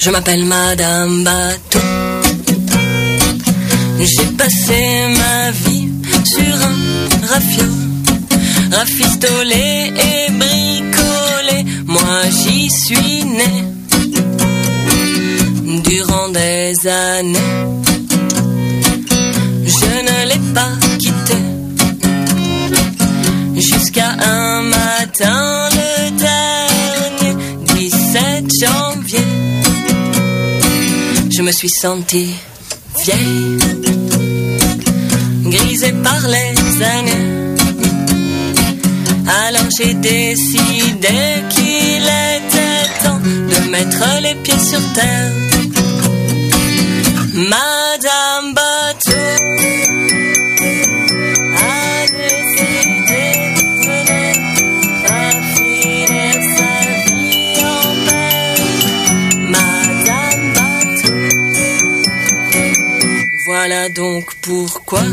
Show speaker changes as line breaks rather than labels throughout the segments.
Je m'appelle Madame Bateau. J'ai passé ma vie sur un rafio, rafistolé et bricolé. Moi j'y suis né durant des années. Je ne l'ai pas quitté jusqu'à un matin, le dernier 17 janvier. Je me suis sentie vieille, grisée par les années. Alors j'ai décidé qu'il était temps de mettre les pieds sur terre. Madame Bateau a décidé de ne finir sa vie en paix. Madame Bateau, voilà donc pourquoi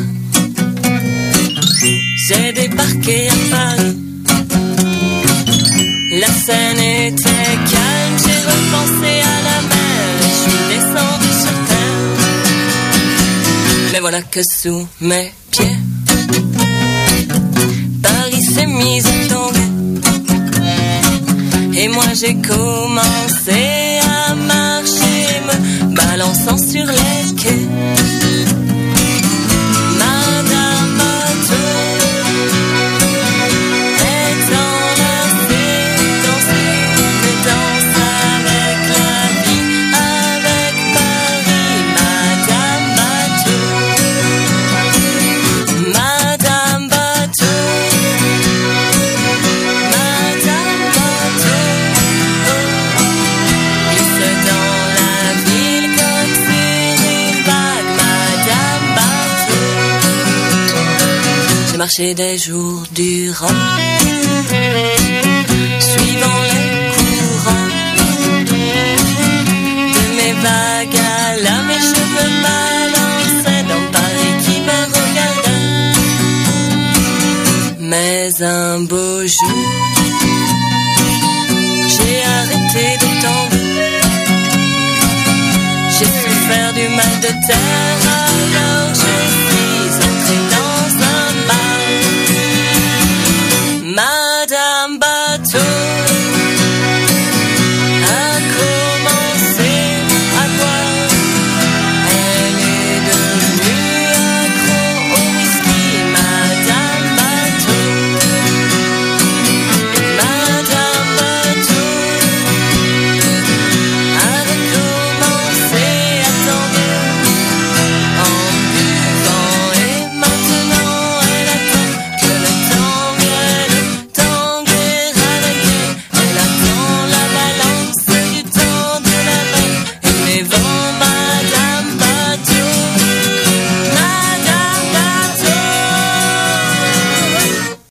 j'ai débarqué à Paris. La scène était calme, j'ai repensé à la mer, je suis descendu sur terre. Mais voilà que sous mes pieds, Paris s'est mise à tomber. Et moi j'ai commencé à marcher, me balançant sur les quais. Madame Bateau est enlacée, danse avec la vie, avec Paris. Madame Bateau, Madame Bateau, Madame Bateau, glisse dans la ville comme sur une vague. Madame Bateau, j'ai marché des jours durant, suivant les courants de mes vagues à la, mes cheveux balançaient dans Paris qui me regardait. Mais un beau jour, j'ai arrêté de tomber. J'ai souffert du mal de terre